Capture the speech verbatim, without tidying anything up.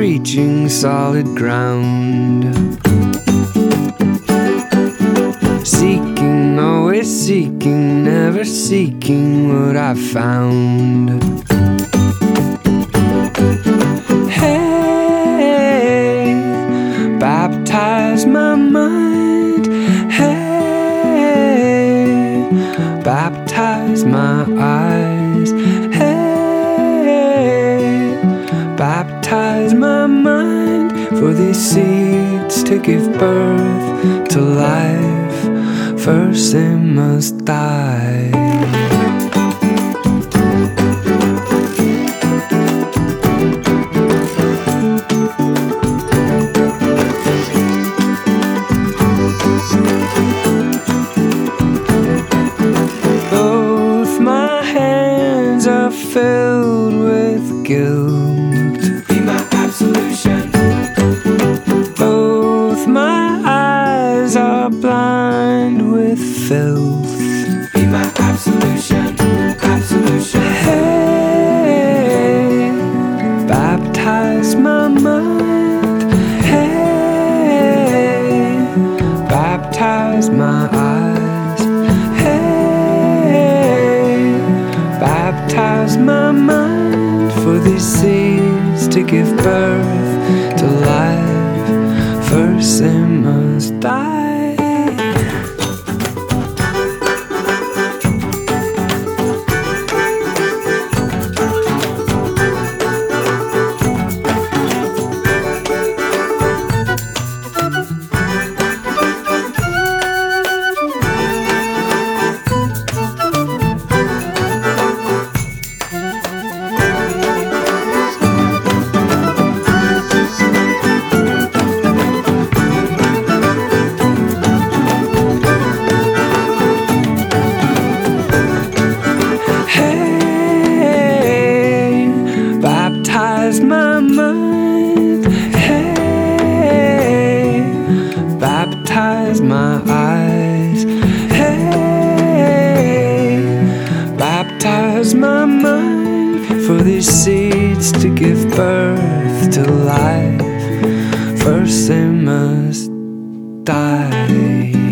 reaching solid ground. Seeking, always seeking, never seeking what I found. Hey, baptize my mind. Hey, baptize my eyes. Hey, baptize my mind for these seeds to give birth to life. First they must die. Both my hands are filled with guilt. Be my absolution. Both my eyes are blind with filth. Be my absolution. Absolution. Hey, baptize my mind. Hey, baptize my eyes. Hey, baptize my mind for these seeds to give birth to life. First they must die. Baptize my mind. Hey, baptize my eyes. Hey, baptize my mind for these seeds to give birth to life. First they must die.